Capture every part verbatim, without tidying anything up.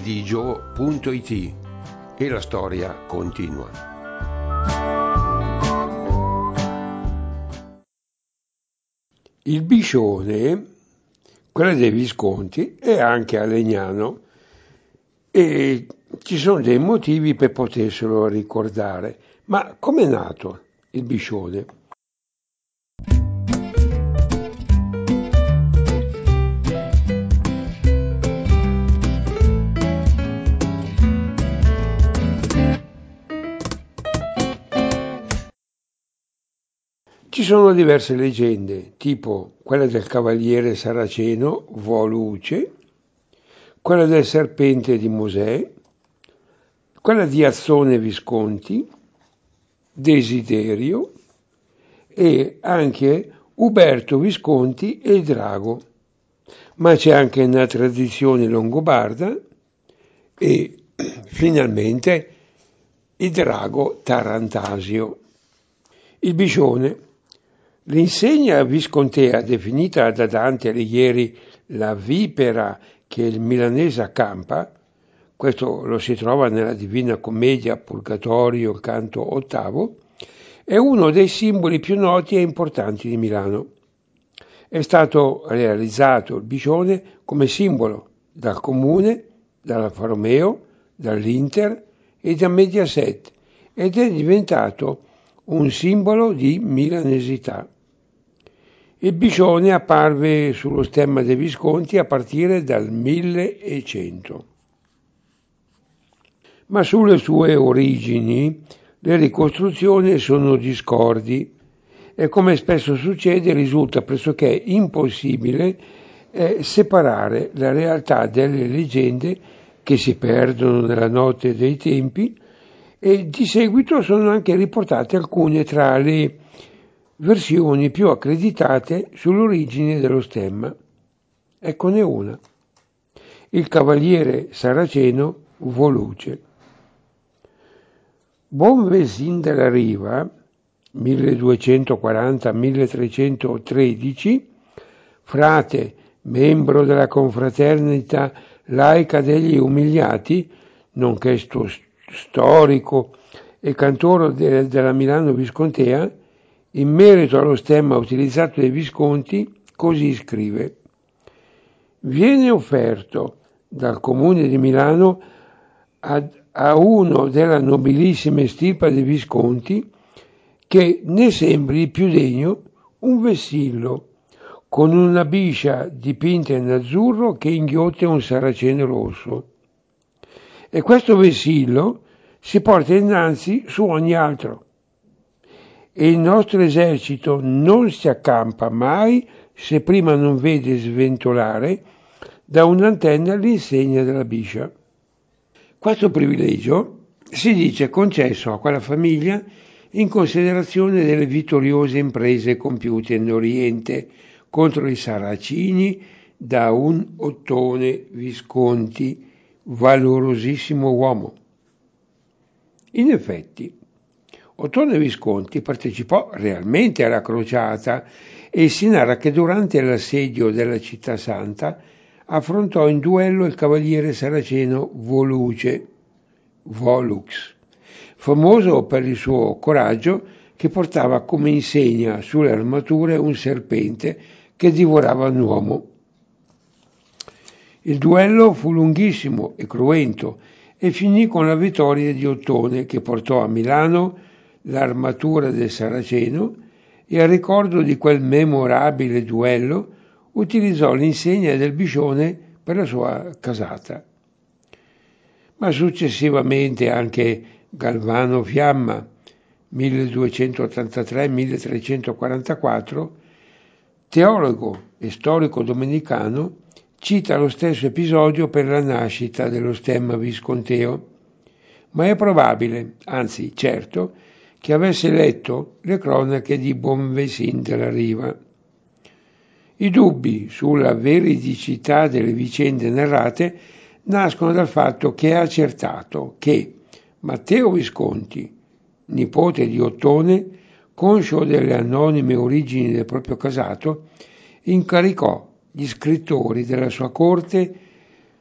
digio punto it e la storia continua. Il Biscione, quella dei Visconti, è anche a Legnano e ci sono dei motivi per poterselo ricordare. Ma com'è nato il Biscione? Ci sono diverse leggende, tipo quella del cavaliere saraceno Voluce, quella del serpente di Mosè, quella di Azzone Visconti, Desiderio e anche Uberto Visconti e il drago. Ma c'è anche una tradizione longobarda e finalmente il drago Tarantasio. Il Biscione. L'insegna viscontea definita da Dante Alighieri la vipera che il milanese accampa, questo lo si trova nella Divina Commedia, Purgatorio, canto ottavo, è uno dei simboli più noti e importanti di Milano. È stato realizzato il Biscione come simbolo dal Comune, dall'Alfa Romeo, dall'Inter e da Mediaset ed è diventato un simbolo di milanesità. Il Biscione apparve sullo stemma dei Visconti a partire dal millecento. Ma sulle sue origini le ricostruzioni sono discordi e, come spesso succede, risulta pressoché impossibile eh, separare la realtà delle leggende che si perdono nella notte dei tempi, e di seguito sono anche riportate alcune tra le versioni più accreditate sull'origine dello stemma. Eccone una. Il cavaliere saraceno Voluce. Bonvesin della Riva, milleduecentoquaranta milletrecentotredici, frate, membro della confraternita laica degli umiliati, nonché sto storico e cantoro de, della Milano Viscontea, in merito allo stemma utilizzato dai Visconti, così scrive: viene offerto dal Comune di Milano ad, a uno della nobilissima stirpe dei Visconti che ne sembri più degno un vessillo con una biscia dipinta in azzurro che inghiotte un saraceno rosso. E questo vessillo si porta innanzi su ogni altro. E il nostro esercito non si accampa mai se prima non vede sventolare da un'antenna l'insegna della biscia. Questo privilegio si dice concesso a quella famiglia in considerazione delle vittoriose imprese compiute in Oriente contro i Saracini da un Ottone Visconti, valorosissimo uomo. In effetti, Ottone Visconti partecipò realmente alla crociata e si narra che durante l'assedio della città santa affrontò in duello il cavaliere saraceno Voluce, Volux, famoso per il suo coraggio, che portava come insegna sulle armature un serpente che divorava un uomo. Il duello fu lunghissimo e cruento e finì con la vittoria di Ottone, che portò a Milano l'armatura del Saraceno e a ricordo di quel memorabile duello utilizzò l'insegna del Biscione per la sua casata. Ma successivamente anche Galvano Fiamma, milleduecentottantatré milletrecentoquarantaquattro, teologo e storico domenicano, cita lo stesso episodio per la nascita dello stemma visconteo, ma è probabile, anzi certo, che avesse letto le cronache di Bonvesin della Riva. I dubbi sulla veridicità delle vicende narrate nascono dal fatto che è accertato che Matteo Visconti, nipote di Ottone, conscio delle anonime origini del proprio casato, incaricò gli scrittori della sua corte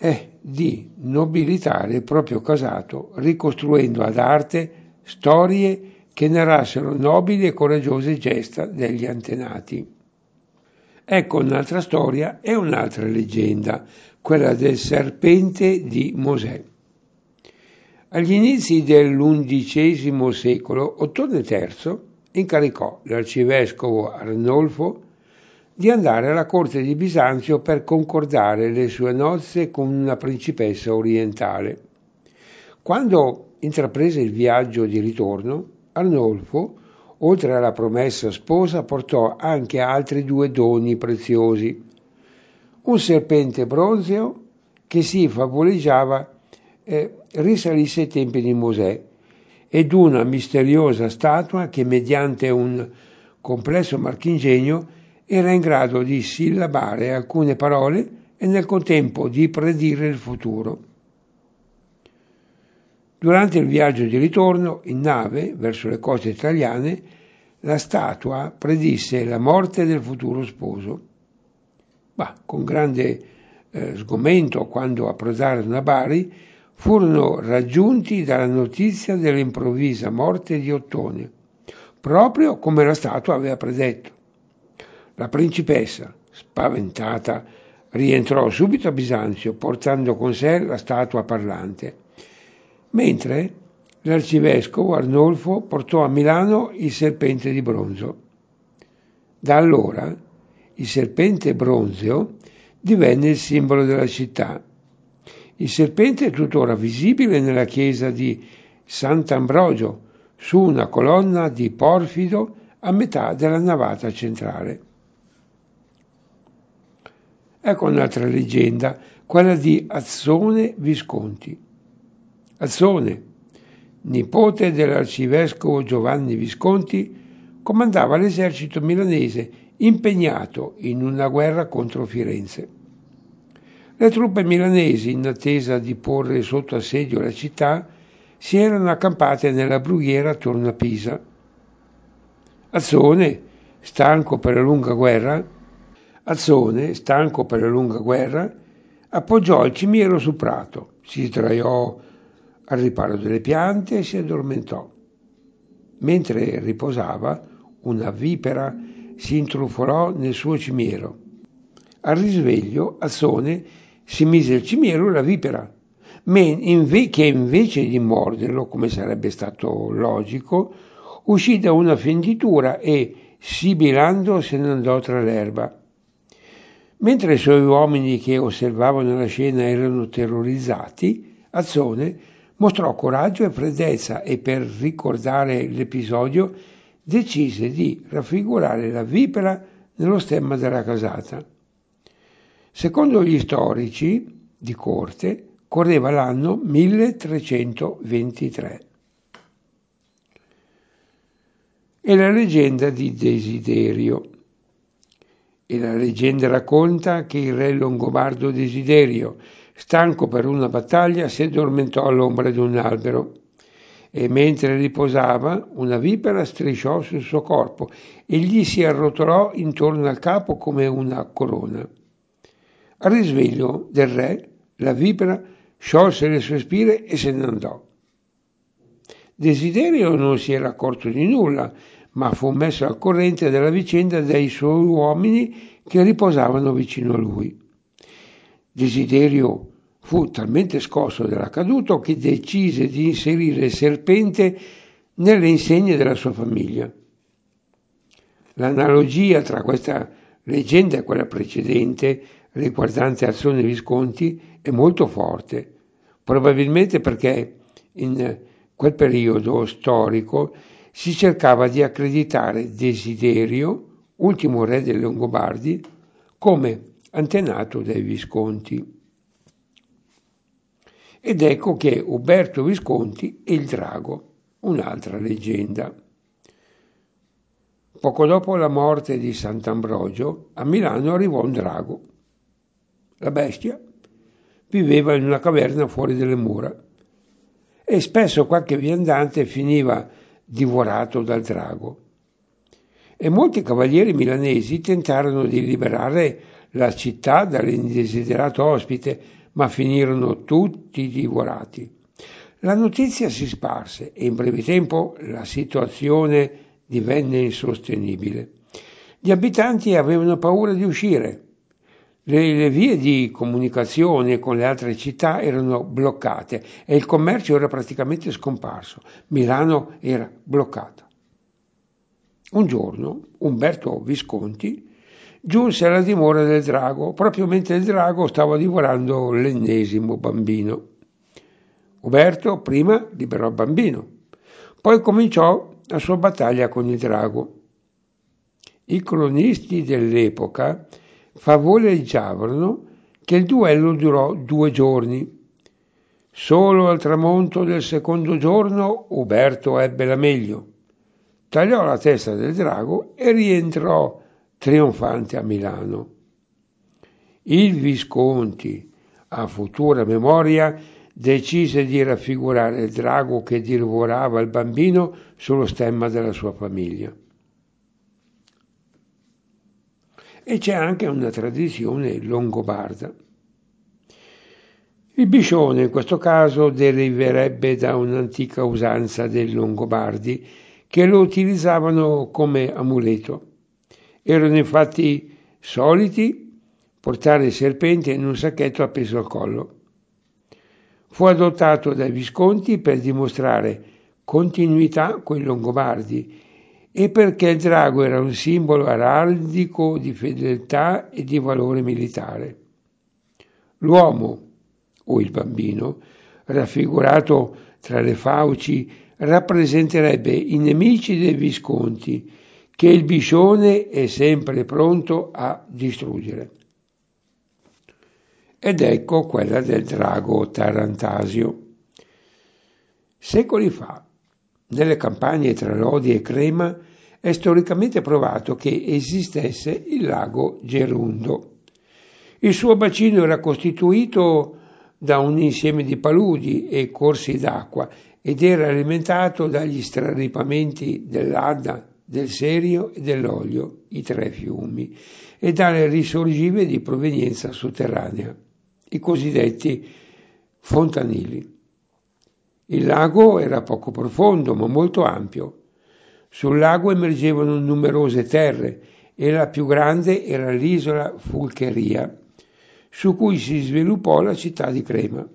è di nobilitare il proprio casato, ricostruendo ad arte storie che narrassero nobili e coraggiose gesta degli antenati. Ecco un'altra storia e un'altra leggenda, quella del serpente di Mosè. Agli inizi dell'undicesimo secolo, Ottone terzo incaricò l'arcivescovo Arnolfo di andare alla corte di Bisanzio per concordare le sue nozze con una principessa orientale. Quando intraprese il viaggio di ritorno, Arnolfo, oltre alla promessa sposa, portò anche altri due doni preziosi: un serpente bronzeo che si favoleggiava eh, risalisse ai tempi di Mosè, ed una misteriosa statua che, mediante un complesso marchingegno, era in grado di sillabare alcune parole e nel contempo di predire il futuro. Durante il viaggio di ritorno in nave verso le coste italiane, la statua predisse la morte del futuro sposo. Ma con grande eh, sgomento, quando approdarono a Bari, furono raggiunti dalla notizia dell'improvvisa morte di Ottone, proprio come la statua aveva predetto. La principessa, spaventata, rientrò subito a Bisanzio portando con sé la statua parlante, mentre l'arcivescovo Arnolfo portò a Milano il serpente di bronzo. Da allora il serpente bronzeo divenne il simbolo della città. Il serpente è tuttora visibile nella chiesa di Sant'Ambrogio, su una colonna di porfido a metà della navata centrale. Ecco un'altra leggenda, quella di Azzone Visconti. Azzone, nipote dell'arcivescovo Giovanni Visconti, comandava l'esercito milanese impegnato in una guerra contro Firenze. Le truppe milanesi, in attesa di porre sotto assedio la città, si erano accampate nella brughiera attorno a Pisa. Azzone, stanco per la lunga guerra, Azzone, stanco per la lunga guerra, appoggiò il cimiero sul prato, si sdraiò al riparo delle piante e si addormentò. Mentre riposava, una vipera si intrufolò nel suo cimiero. Al risveglio, Azzone si mise il cimiero e la vipera, che invece di morderlo, come sarebbe stato logico, uscì da una fenditura e, sibilando, se ne andò tra l'erba. Mentre i suoi uomini che osservavano la scena erano terrorizzati, Azzone mostrò coraggio e freddezza e, per ricordare l'episodio, decise di raffigurare la vipera nello stemma della casata. Secondo gli storici di corte, correva l'anno milletrecentoventitré. E la leggenda di Desiderio. E la leggenda racconta che il re longobardo Desiderio, stanco per una battaglia, si addormentò all'ombra di un albero e mentre riposava una vipera strisciò sul suo corpo e gli si arrotolò intorno al capo come una corona. Al risveglio del re, la vipera sciolse le sue spire e se ne andò. Desiderio non si era accorto di nulla, ma fu messo al corrente della vicenda dai suoi uomini che riposavano vicino a lui. Desiderio fu talmente scosso dall'accaduto che decise di inserire il serpente nelle insegne della sua famiglia. L'analogia tra questa leggenda e quella precedente, riguardante Azzone Visconti, è molto forte, probabilmente perché in quel periodo storico si cercava di accreditare Desiderio, ultimo re dei Longobardi, come antenato dei Visconti. Ed ecco che Uberto Visconti e il drago, un'altra leggenda. Poco dopo la morte di Sant'Ambrogio, a Milano arrivò un drago. La bestia viveva in una caverna fuori delle mura e spesso qualche viandante finiva divorato dal drago. E molti cavalieri milanesi tentarono di liberare la città dall'indesiderato ospite, ma finirono tutti divorati. La notizia si sparse e in breve tempo la situazione divenne insostenibile. Gli abitanti avevano paura di uscire. Le, le vie di comunicazione con le altre città erano bloccate e il commercio era praticamente scomparso. Milano era bloccata. Un giorno Umberto Visconti giunse alla dimora del drago, proprio mentre il drago stava divorando l'ennesimo bambino. Uberto prima liberò il bambino, poi cominciò la sua battaglia con il drago. I cronisti dell'epoca favoleggiavano che il duello durò due giorni. Solo al tramonto del secondo giorno Uberto ebbe la meglio, tagliò la testa del drago e rientrò trionfante a Milano. Il Visconti, a futura memoria, decise di raffigurare il drago che divorava il bambino sullo stemma della sua famiglia. E c'è anche una tradizione longobarda. Il biscione in questo caso deriverebbe da un'antica usanza dei Longobardi che lo utilizzavano come amuleto. Erano infatti soliti portare il serpente in un sacchetto appeso al collo. Fu adottato dai Visconti per dimostrare continuità con i Longobardi e perché il drago era un simbolo araldico di fedeltà e di valore militare. L'uomo, o il bambino, raffigurato tra le fauci, rappresenterebbe i nemici dei Visconti, che il biscione è sempre pronto a distruggere. Ed ecco quella del drago Tarantasio. Secoli fa, nelle campagne tra Lodi e Crema, è storicamente provato che esistesse il lago Gerundo. Il suo bacino era costituito da un insieme di paludi e corsi d'acqua ed era alimentato dagli straripamenti dell'Adda, del Serio e dell'Olio, i tre fiumi, e dalle risorgive di provenienza sotterranea, i cosiddetti fontanili. Il lago era poco profondo ma molto ampio. Sul lago emergevano numerose terre e la più grande era l'isola Fulcheria, su cui si sviluppò la città di Crema.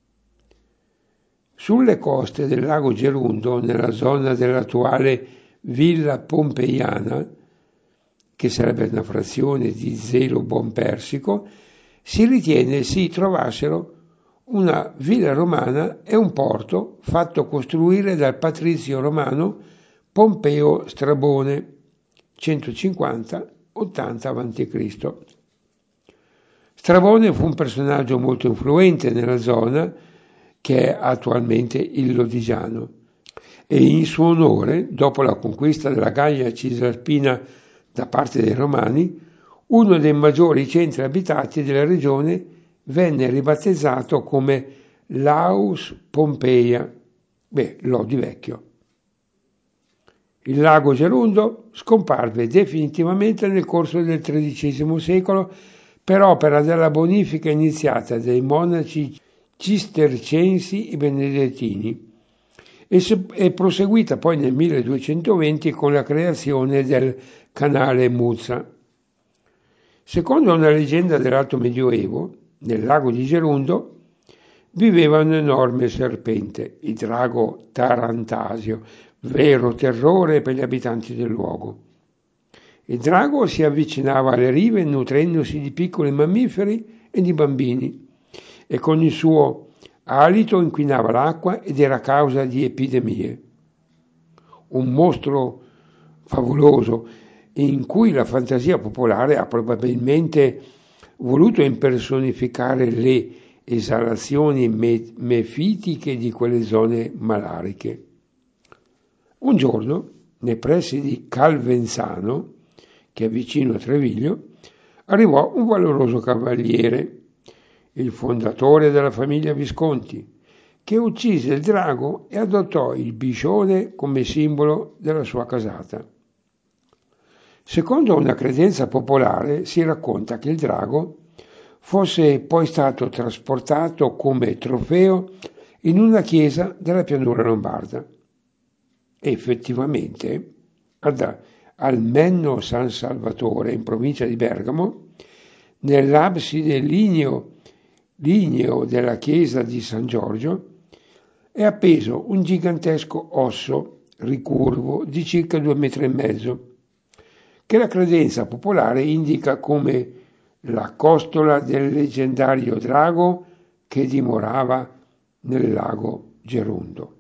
Sulle coste del lago Gerundo, nella zona dell'attuale Villa Pompeiana, che sarebbe una frazione di Zelo Bonpersico, si ritiene si trovassero una villa romana e un porto fatto costruire dal patrizio romano Pompeo Strabone, centocinquanta ottanta avanti Cristo Strabone fu un personaggio molto influente nella zona, che è attualmente il Lodigiano, e in suo onore, dopo la conquista della Gallia Cisalpina da parte dei Romani, uno dei maggiori centri abitati della regione venne ribattezzato come Laus Pompeia, beh, Lodi Vecchio. Il lago Gerundo scomparve definitivamente nel corso del tredicesimo secolo per opera della bonifica iniziata dai monaci cistercensi e benedettini e, se, è proseguita poi nel milleduecentoventi con la creazione del canale Muzza. Secondo una leggenda dell'Alto Medioevo, nel lago di Gerundo viveva un enorme serpente, il drago Tarantasio, vero terrore per gli abitanti del luogo. Il drago si avvicinava alle rive nutrendosi di piccoli mammiferi e di bambini e con il suo alito inquinava l'acqua ed era causa di epidemie. Un mostro favoloso in cui la fantasia popolare ha probabilmente voluto impersonificare le esalazioni me- mefitiche di quelle zone malariche. Un giorno, nei pressi di Calvenzano, che è vicino a Treviglio, arrivò un valoroso cavaliere, il fondatore della famiglia Visconti, che uccise il drago e adottò il biscione come simbolo della sua casata. Secondo una credenza popolare si racconta che il drago fosse poi stato trasportato come trofeo in una chiesa della pianura lombarda. E effettivamente, ad Almenno San Salvatore, in provincia di Bergamo, nell'abside ligneo, ligneo della chiesa di San Giorgio, è appeso un gigantesco osso ricurvo di circa due metri e mezzo, che la credenza popolare indica come la costola del leggendario drago che dimorava nel lago Gerundo.